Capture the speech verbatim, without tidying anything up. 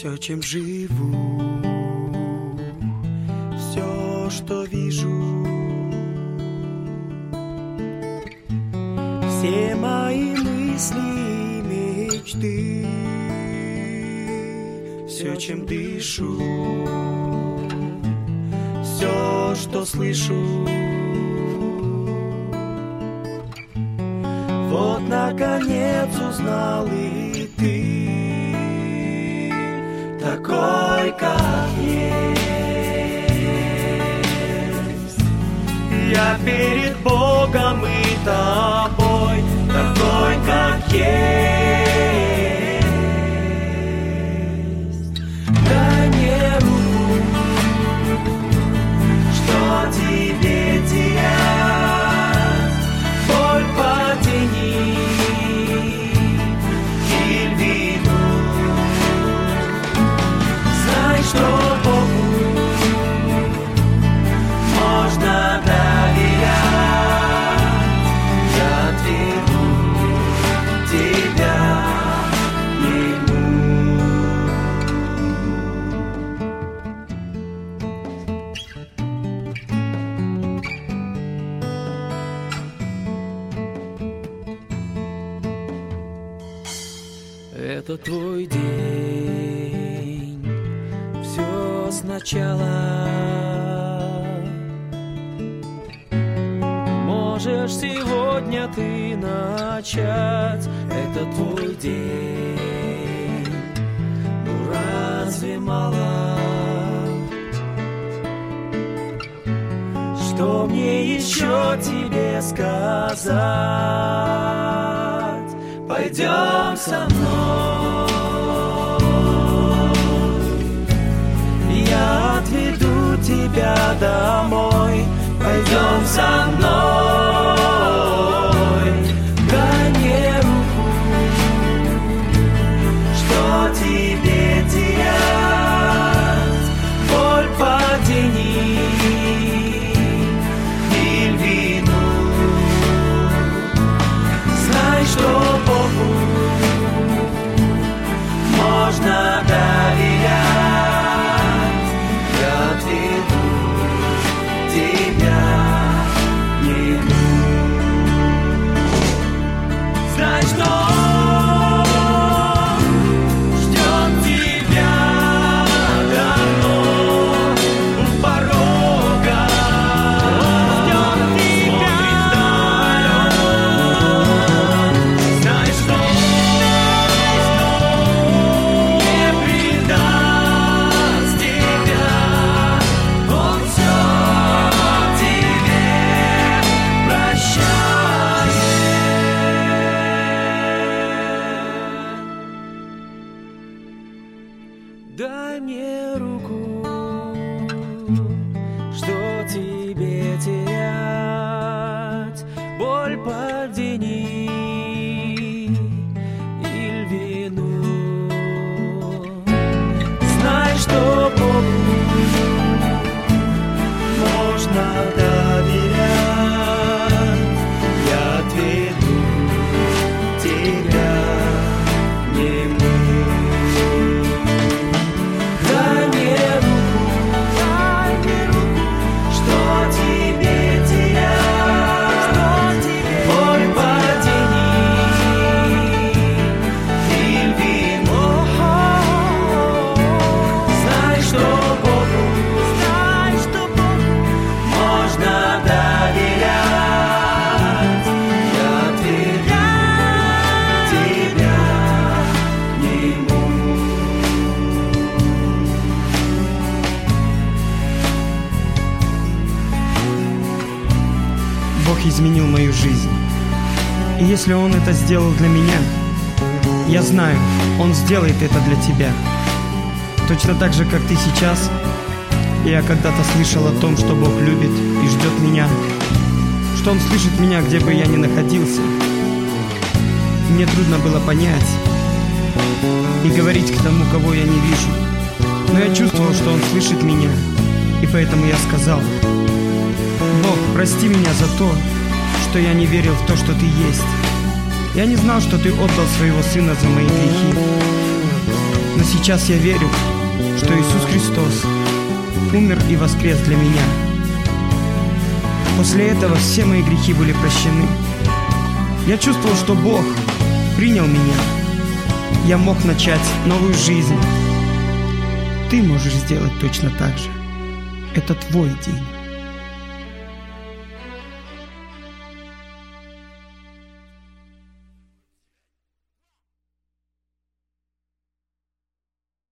все, чем живу, все, что вижу, все мои мысли, мечты, все, чем дышу, все, что слышу. Вот, наконец, узнал и ты, такой, как есть. Я перед Богом и тобой, такой, как есть. Дай мне руку, что тебе терять, боль потяни и вину. Знай, что Богу можно доверять. Я отведу тебя ему. Это твой день, все сначала. Можешь сегодня ты начать, это твой день. Ну разве мало? Что мне еще тебе сказать? Пойдем со мной, я отведу тебя домой. Пойдем со мной, дай мне руку, что тебе терять, боль потяни и вину. Знай, что Богу можно доверять. Я отведу тебя ему. Знай, что ждет тебя давно у порога. Ждет тебя. Знай, что не предаст тебя. Он все тебе прощает. Дай мне руку, что тебе терять, боль подени или вину. Знай, что Богу можно доверять. Я отведу тебя к нему. Дай мне руку, дай мне руку, что тебе терять, боль потяни и вину. Знай, что Богу, знай, что Богу можно доверять. Я отведу тебя к нему. Бог изменил мою жизнь. И если Он это сделал для меня, я знаю, Он сделает это для тебя. Точно так же, как ты сейчас. Я когда-то слышал о том, что Бог любит и ждет меня, что Он слышит меня, где бы я ни находился. Мне трудно было понять и говорить к тому, кого я не вижу. Но я чувствовал, что Он слышит меня, и поэтому я сказал: Бог, прости меня за то, что я не верил в то, что Ты есть. Я не знал, что Ты отдал Своего Сына за мои грехи. Но сейчас я верю, что Иисус Христос умер и воскрес для меня. После этого все мои грехи были прощены. Я чувствовал, что Бог принял меня. Я мог начать новую жизнь. Ты можешь сделать точно так же. Это твой день.